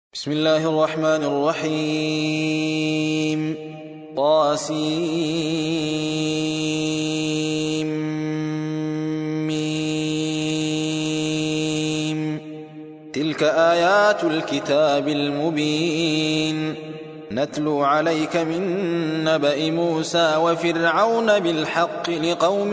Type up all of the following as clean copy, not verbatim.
بسم الله الرحمن الرحيم طاسيم تلك آيات الكتاب المبين نتلو عليك من نبأ موسى وفرعون بالحق لقوم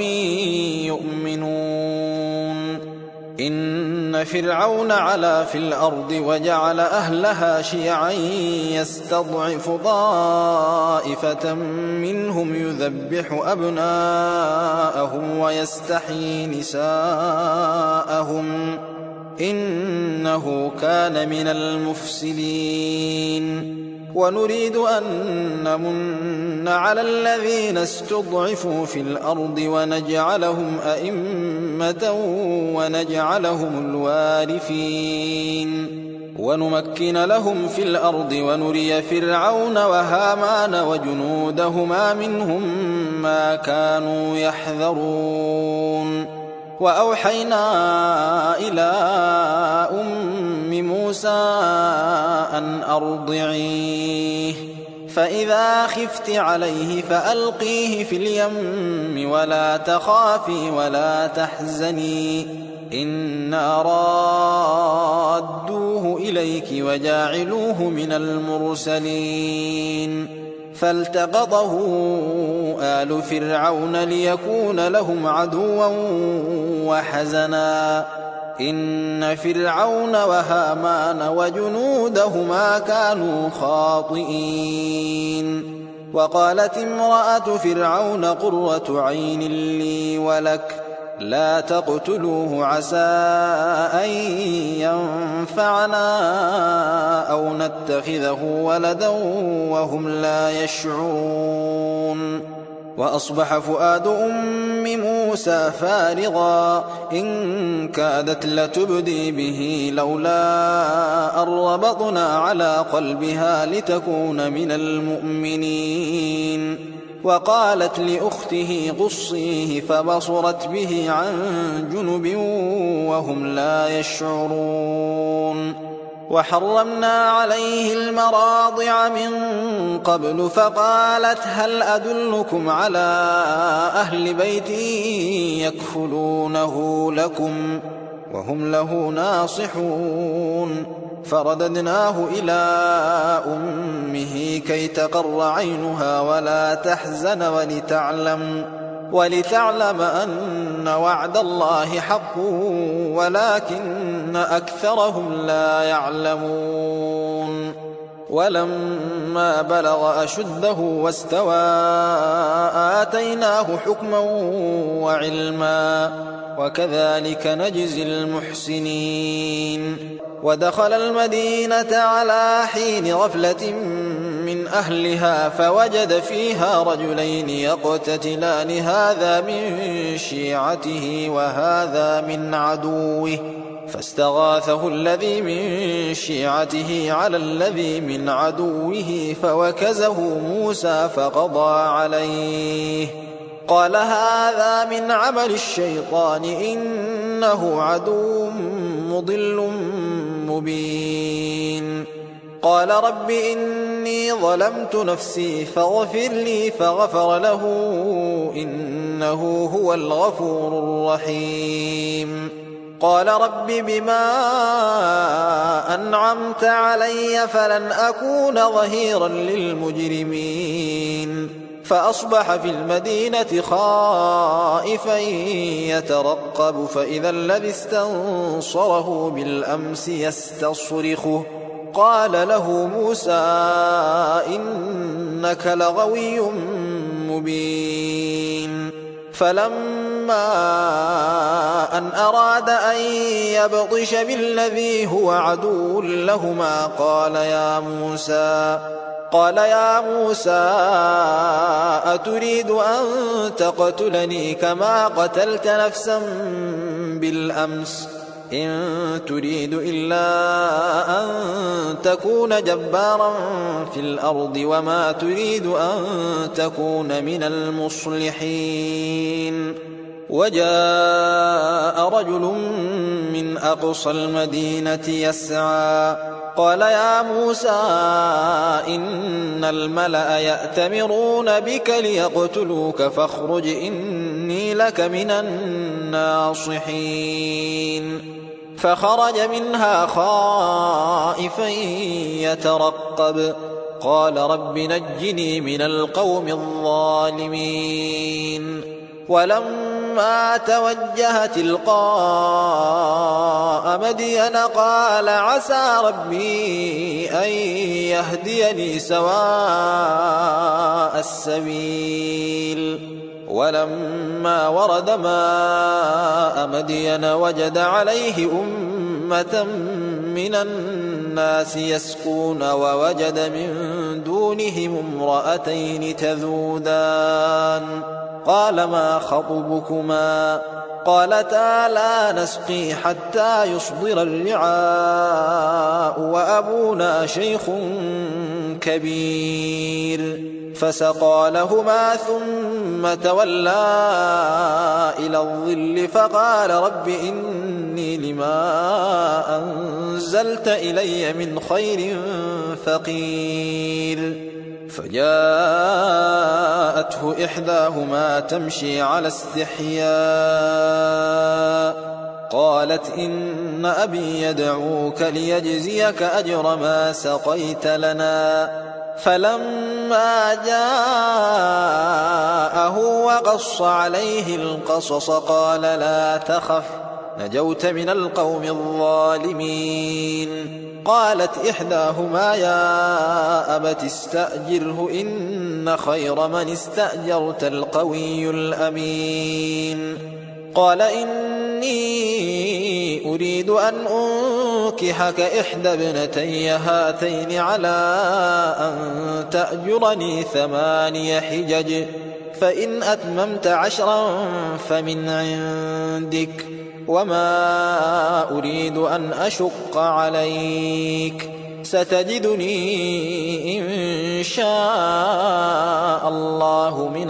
يؤمنون إن فرعون علا في الأرض وجعل أهلها شيعا يستضعف طائفة منهم يذبح أبناءهم ويستحيي نساءهم إنه كان من المفسدين ونريد أن نمن على الذين استضعفوا في الأرض ونجعلهم أئمة ونجعلهم الوارثين ونمكن لهم في الأرض ونري فرعون وهامان وجنودهما منهم ما كانوا يحذرون وأوحينا إلى أم موسى أن أرضعيه فإذا خفت عليه فألقيه في اليم ولا تخافي ولا تحزني إنا رادوه إليك وجاعلوه من المرسلين فالتقطه آل فرعون ليكون لهم عدوا وحزنا إن فرعون وهامان وجنودهما كانوا خاطئين وقالت امرأة فرعون قرة عين لي ولك لا تقتلوه عسى أن ينفعنا أو نتخذه ولدا وهم لا يشعرون وأصبح فؤاد أم موسى فارغا إن كادت لتبدي به لولا أن ربطنا على قلبها لتكون من المؤمنين وقالت لأخته قصيه فبصرت به عن جنب وهم لا يشعرون وحرمنا عليه المراضع من قبل فقالت هل أدلكم على أهل بيت يكفلونه لكم وهم له ناصحون فرددناه إلى أمه كي تقر عينها ولا تحزن ولتعلم أن وعد الله حق ولكن أكثرهم لا يعلمون ولما بلغ أشده واستوى آتيناه حكما وعلما وكذلك نجزي المحسنين ودخل المدينة على حين غفلة من أهلها فوجد فيها رجلين يقتتلان هذا من شيعته وهذا من عدوه فاستغاثه الذي من شيعته على الذي من عدوه فوكزه موسى فقضى عليه قال هذا من عمل الشيطان إنه عدو مضل مبين قال رب إني ظلمت نفسي فاغفر لي فغفر له إنه هو الغفور الرحيم قال رب بما أنعمت علي فلن أكون ظهيرا للمجرمين فأصبح في المدينة خائفا يترقب فإذا الذي استنصره بالأمس يستصرخه قال له موسى إنك لغوي مبين فلما أن أراد أن يبطش بالذي هو عدو لهما قال يا موسى أتريد أن تقتلني كما قتلت نفسا بالأمس إن تريد إلا أن تكون جبارا في الأرض وما تريد أن تكون من المصلحين وجاء رجل من أقصى المدينة يسعى قال يا موسى إن الملأ يأتمرون بك ليقتلوك فاخرج إني لك من الناصحين فخرج منها خائفا يترقب قال رب نجني من القوم الظالمين ولما توجه تلقاء مدين قال عسى ربي أن يهديني سواء السبيل ولما ورد ماء مدين وجد عليه أمة من الناس يسقون ووجد من دونهم امرأتين تذودان قال ما خطبكما قالتا لا نسقي حتى يصدر الرعاء وأبونا شيخ كبير فسقى لهما ثم تولى إلى الظل فقال رب إني لما أنزلت إلي من خير فقير فجاءته إحداهما تمشي على استحياء قالت إن أبي يدعوك ليجزيك أجر ما سقيت لنا فلما جاءه وقص عليه القصص قال لا تخف نجوت من القوم الظالمين قالت إحداهما يا أبت استأجره إن خير من استأجرت القوي الأمين قال إني أريد أن أنكحك إحدى ابنتي هاتين على أن تأجرني 8 حجج فإن أتممت 10 فمن عندك وما أريد أن أشق عليك ستجدني إن شاء الله من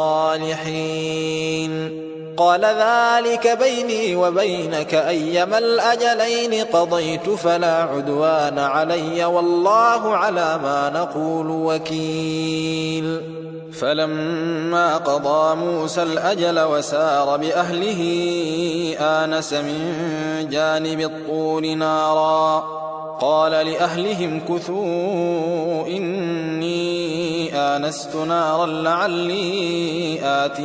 الصالحين قال ذلك بيني وبينك أيما الأجلين قضيت فلا عدوان علي والله على ما نقول وكيل فلما قضى موسى الأجل وسار بأهله آنس من جانب الطور نارا قال لأهلهم كثوا إني آنست نارا لعلي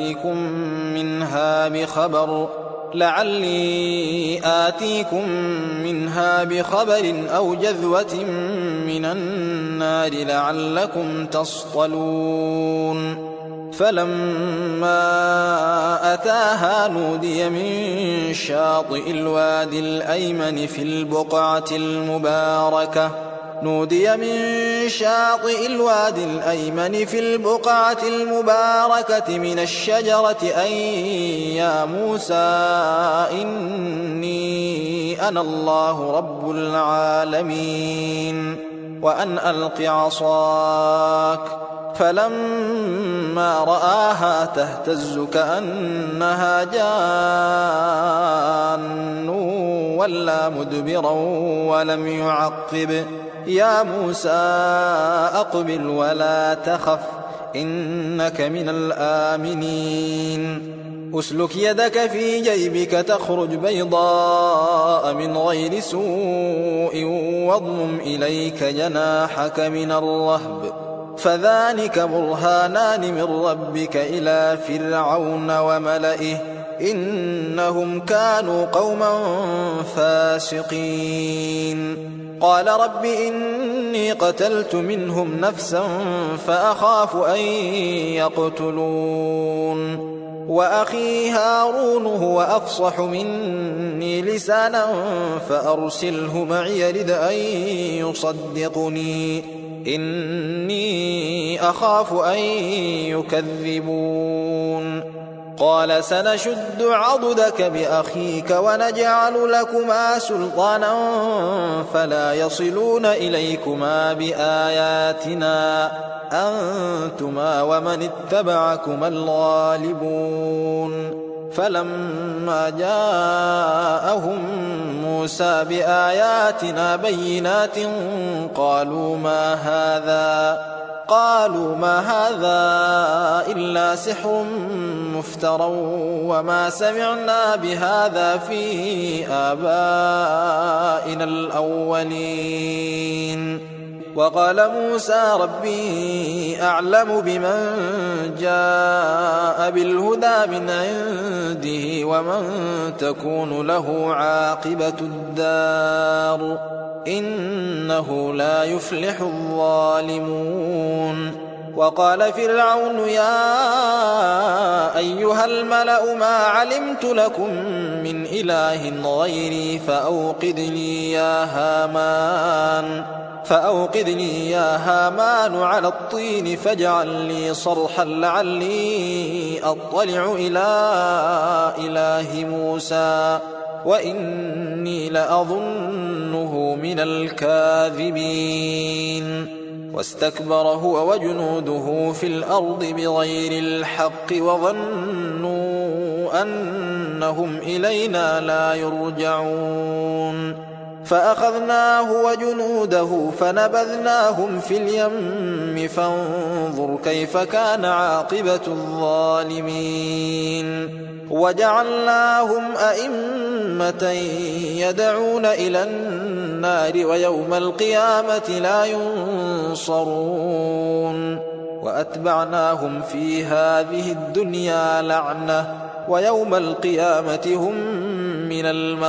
آتيكم منها بخبر أو جذوة من النار لعلكم تصطلون فلما أتاها نودي من شاطئ الوادي الأيمن في البقعة المباركة من الشجرة أن يا موسى إني أنا الله رب العالمين وأن ألق عصاك فلما رآها تهتز كأنها جان ولا مدبرا ولم يعقب يا موسى أقبل ولا تخف إنك من الآمنين أسلك يدك في جيبك تخرج بيضاء من غير سوء واضمم إليك جناحك من الرهب فذلك برهانان من ربك إلى فرعون وملئه إنهم كانوا قوما فاسقين قال رب إني قتلت منهم نفسا فأخاف أن يقتلون وأخي هارون هو أفصح مني لسانا فأرسله معي يرد أن يصدقني إني أخاف أن يكذبون قال سنشد عضدك بأخيك ونجعل لكما سلطانا فلا يصلون إليكما بآياتنا أنتما ومن اتبعكما الغالبون فلما جاءهم موسى بآياتنا بينات قالوا ما هذا إلا سحر مفترى وما سمعنا بهذا في آبائنا الأولين. وقال موسى ربي أعلم بمن جاء بالهدى من عنده ومن تكون له عاقبة الدار إنه لا يفلح الظالمون. وقال فرعون يا أيها الملأ ما علمت لكم من إله غيري فأوقد لي يا هامان على الطين فاجعل لي صرحا لعلي أطلع إلى إله موسى وإني لأظنه من الكاذبين. واستكبر هو وجنوده في الأرض بغير الحق وظنوا أنهم إلينا لا يرجعون. فأخذناه وجنوده فنبذناهم في اليم فانظر كيف كان عاقبة الظالمين. وجعلناهم أئمة يدعون إلى النار ويوم القيامة لا ينصرون. وأتبعناهم في هذه الدنيا لعنة ويوم القيامة هم من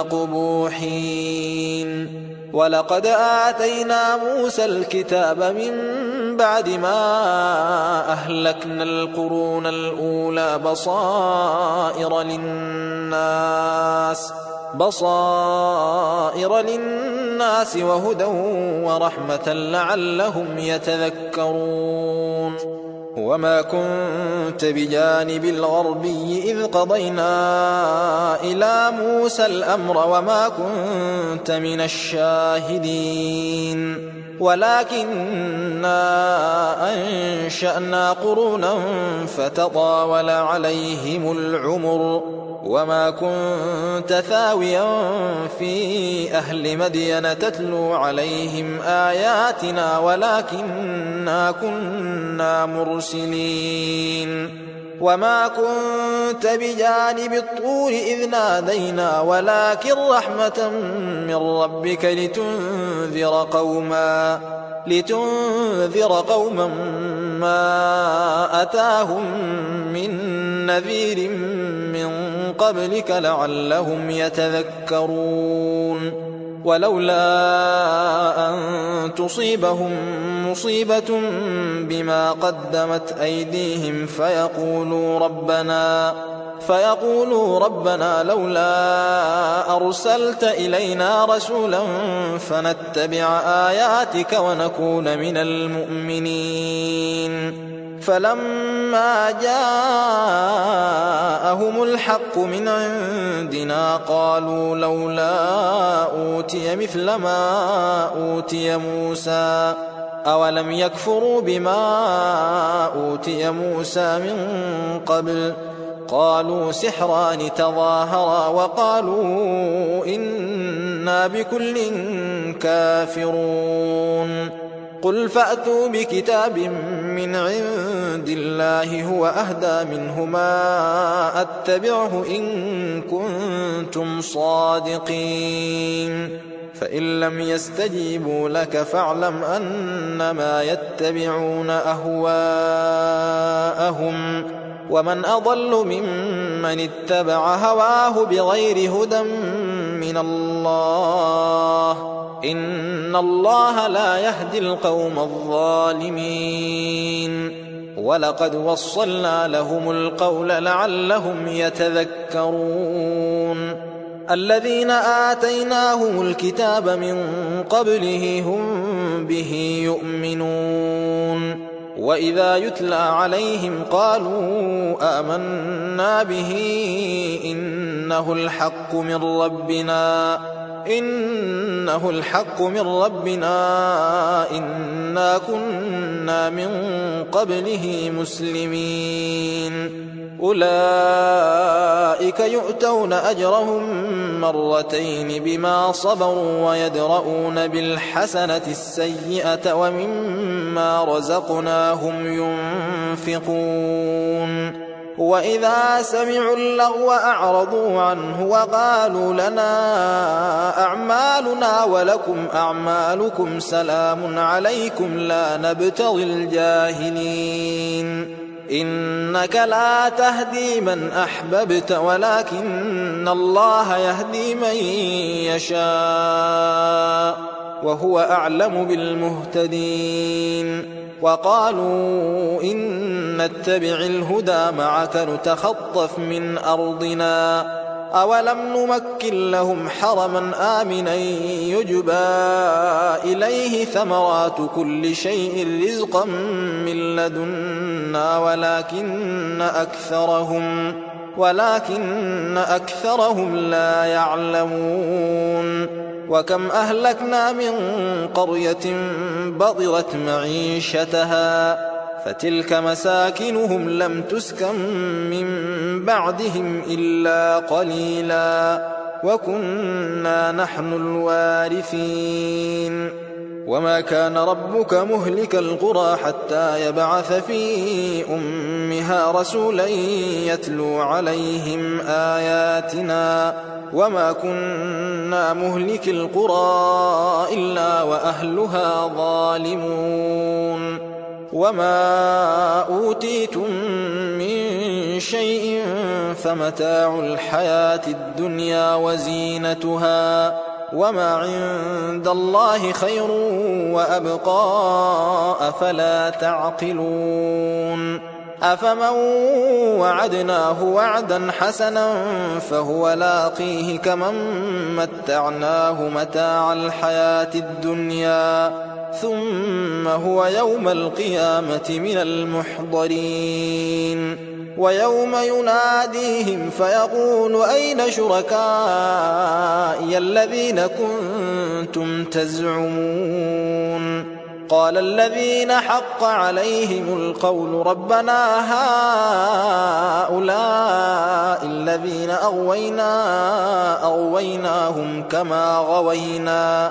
المقبوحين. ولقد آتينا موسى الكتاب من بعد ما أهلكنا القرون الأولى بصائر للناس وهدى ورحمة لعلهم يتذكرون. وما كنت بجانب الغربي إذ قضينا إلى موسى الأمر وما كنت من الشاهدين ولكننا أنشأنا قرونا فتطاول عليهم العمر وما كنت ثاويا في أهل مدين تتلو عليهم آياتنا ولكننا كنا مرسلين. وما كنت بجانب الطور إذ نادينا ولكن رحمة من ربك لتنذر قوما ما أتاهم من نذير من قبلك لعلهم يتذكرون. ولولا أن تصيبهم مصيبة بما قدمت أيديهم فيقولوا ربنا لولا أرسلت إلينا رسولا فنتبع آياتك ونكون من المؤمنين. فلما جاءهم الحق من عندنا قالوا لولا أوتي مثل ما أوتي موسى أولم يكفروا بما أوتي موسى من قبل قالوا سحران تظاهرا وقالوا إنا بكل كافرون. قل فأتوا بكتاب من عند الله هو أهدى منهما أتبعه إن كنتم صادقين. فإن لم يستجيبوا لك فاعلم أنما يتبعون أهواءهم ومن أضل ممن اتبع هواه بغير هدى من الله إن الله لا يهدي القوم الظالمين. ولقد وصلنا لهم القول لعلهم يتذكرون. الذين آتيناهم الكتاب من قبله هم به يؤمنون وإذا يتلى عليهم قالوا آمنا به إنه الحق من ربنا إنا إنا كنا من قبله مسلمين أولئك يؤتون أجرهم مرتين بما صبروا ويدرؤون بالحسنة السيئة ومما رزقناهم ينفقون وإذا سمعوا اللغو أعرضوا عنه وقالوا لنا أعمالنا ولكم أعمالكم سلام عليكم لا نبتغي الجاهلين إنك لا تهدي من أحببت ولكن الله يهدي من يشاء وهو أعلم بالمهتدين وقالوا إن نتبع الهدى معك نتخطف من أرضنا أولم نمكن لهم حرما آمنا يجبى إليه ثمرات كل شيء رزقا من لدنا ولكن أكثرهم لا يعلمون وكم أهلكنا من قرية بطرت معيشتها فتلك مساكنهم لم تسكن من بعدهم إلا قليلا وكنا نحن الوارثين وما كان ربك مهلك القرى حتى يبعث في أمها رسولا يتلو عليهم آياتنا وما كنا مهلك القرى إلا وأهلها ظالمون وما أوتيتم من شيء فمتاع الحياة الدنيا وزينتها وما عند الله خير وأبقى أفلا تعقلون أفمن وعدناه وعدا حسنا فهو لاقيه كمن متعناه متاع الحياة الدنيا ثم هو يوم القيامة من المحضرين ويوم يناديهم فيقول أين شركائي الذين كنتم تزعمون قال الذين حق عليهم القول ربنا هؤلاء الذين أغويناهم كما غوينا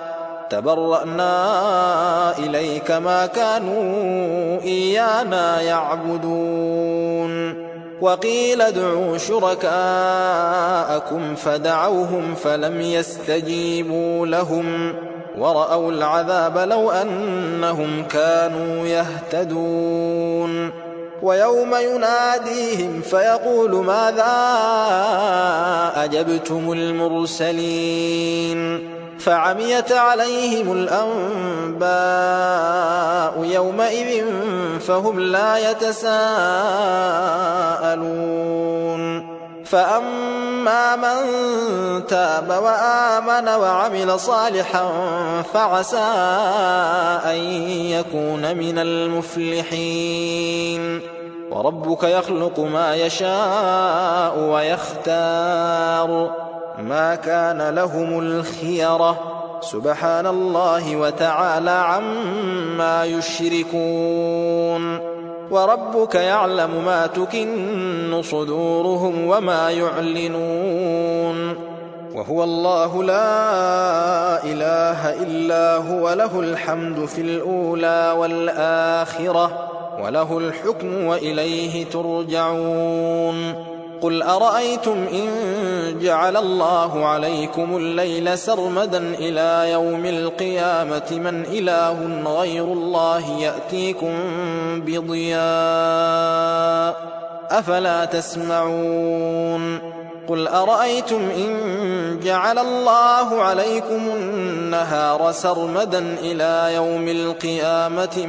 تبرأنا إليك ما كانوا إيانا يعبدون وقيل ادعوا شركاءكم فدعوهم فلم يستجيبوا لهم ورأوا العذاب لو أنهم كانوا يهتدون ويوم يناديهم فيقول ماذا أجبتم المرسلين فعميت عليهم الأنباء يومئذ فهم لا يتساءلون فأما من تاب وآمن وعمل صالحا فعسى أن يكون من المفلحين وربك يخلق ما يشاء ويختار ما كان لهم الخيرة سبحان الله وتعالى عما يشركون وربك يعلم ما تكن صدورهم وما يعلنون وهو الله لا إله إلا هو له الحمد في الأولى والآخرة وله الحكم وإليه ترجعون قل أرأيتم إن جعل الله عليكم الليل سرمدا إلى يوم القيامة من إله غير الله يأتيكم بضياء أفلا تسمعون قل أرأيتم إن جعل الله عليكم النهار سرمدا إلى يوم القيامة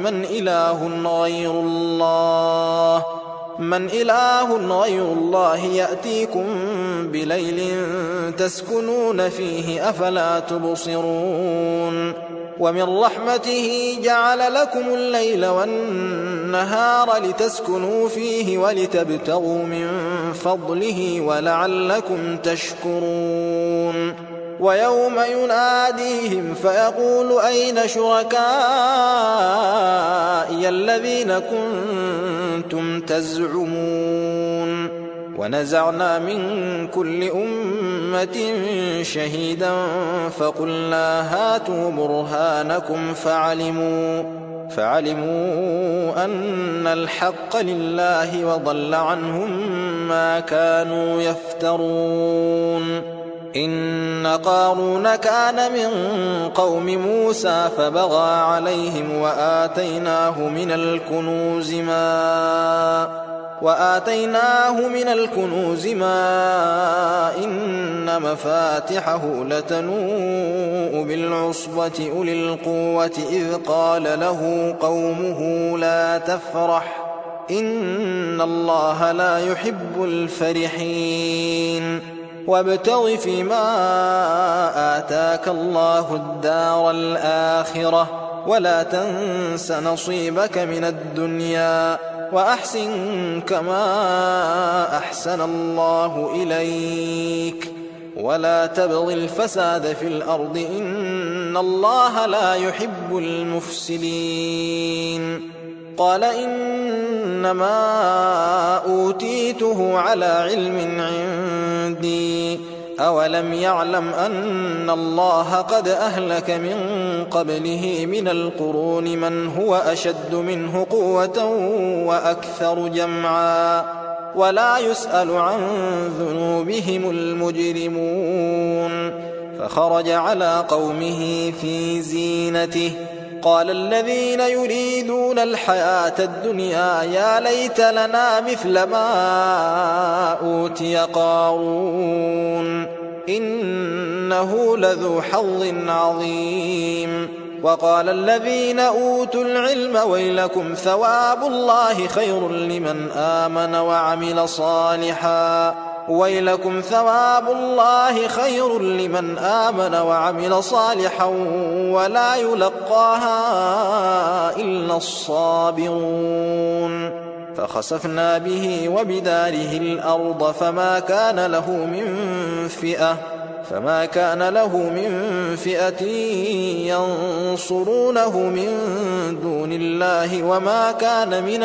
من إله غير الله يأتيكم بليل تسكنون فيه أفلا تبصرون ومن رحمته جعل لكم الليل والنهار لتسكنوا فيه ولتبتغوا من فضله ولعلكم تشكرون ويوم يناديهم فيقول أين شركائي زعمي الذين كنتم تزعمون ونزعنا من كل أمة شهيدا فقلنا هاتوا برهانكم فعلموا أن الحق لله وضل عنهم ما كانوا يفترون إن قارون كان من قوم موسى فبغى عليهم وآتيناه من الكنوز ما إن مفاتحه لتنوء بالعصبة أولي القوة إذ قال له قومه لا تفرح إن الله لا يحب الفرحين وابتغ فيما آتاك الله الدار الآخرة ولا تنس نصيبك من الدنيا وأحسن كما أحسن الله إليك ولا تبغ الفساد في الأرض إن الله لا يحب المفسدين قال إنما أوتيته على علم عندي أولم يعلم أن الله قد أهلك من قبله من القرون من هو أشد منه قوة وأكثر جمعا ولا يسأل عن ذنوبهم المجرمون فخرج على قومه في زينته قال الذين يريدون الحياة الدنيا يا ليت لنا مثل ما أوتي قارون إنه لذو حظ عظيم وقال الذين أوتوا العلم ويلكم ثواب الله خير لمن آمن وعمل صالحا ولا يلقاها إلا الصابرون فخسفنا به وبداره الأرض فما كان له من فئة ينصرونه من دون الله وما كان من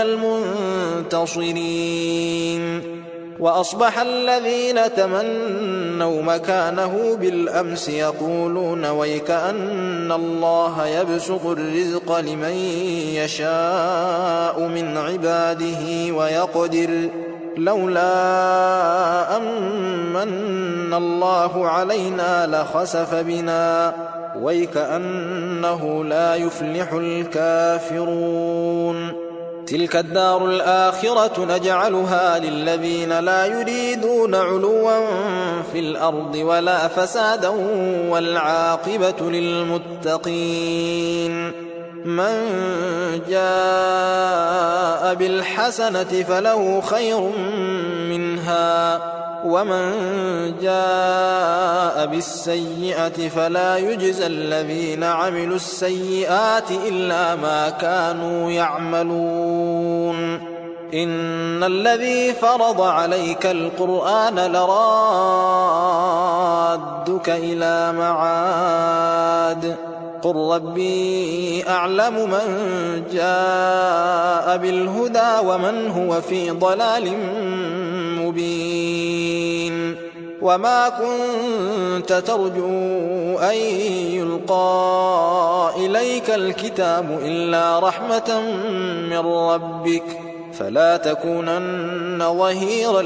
المنتصرين وأصبح الذين تمنوا مكانه بالأمس يقولون ويكأن الله يبسط الرزق لمن يشاء من عباده ويقدر لولا أمن الله علينا لخسف بنا ويكأنه لا يفلح الكافرون تلك الدار الآخرة نجعلها للذين لا يريدون علوا في الأرض ولا فسادا والعاقبة للمتقين من جاء بالحسنة فله خير منها ومن جاء بالسيئة فلا يجزى الذين عملوا السيئات إلا ما كانوا يعملون إن الذي فرض عليك القرآن لرادك إلى معاد قل ربي أعلم من جاء بالهدى ومن هو في ضلال مبين وما كنت ترجو أن يلقى إليك الكتاب إلا رحمة من ربك فلا تكونن ظهيرا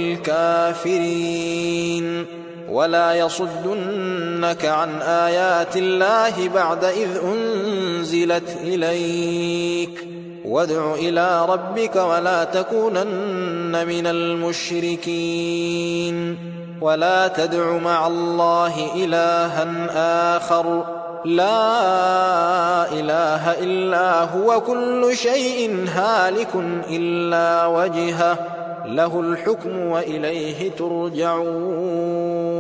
للكافرين ولا يصدنك عن آيات الله بعد إذ أنزلت إليك وادع إلى ربك ولا تكونن من المشركين ولا تدع مع الله إلها آخر لا إله إلا هو كل شيء هالك إلا وجهه له الحكم وإليه ترجعون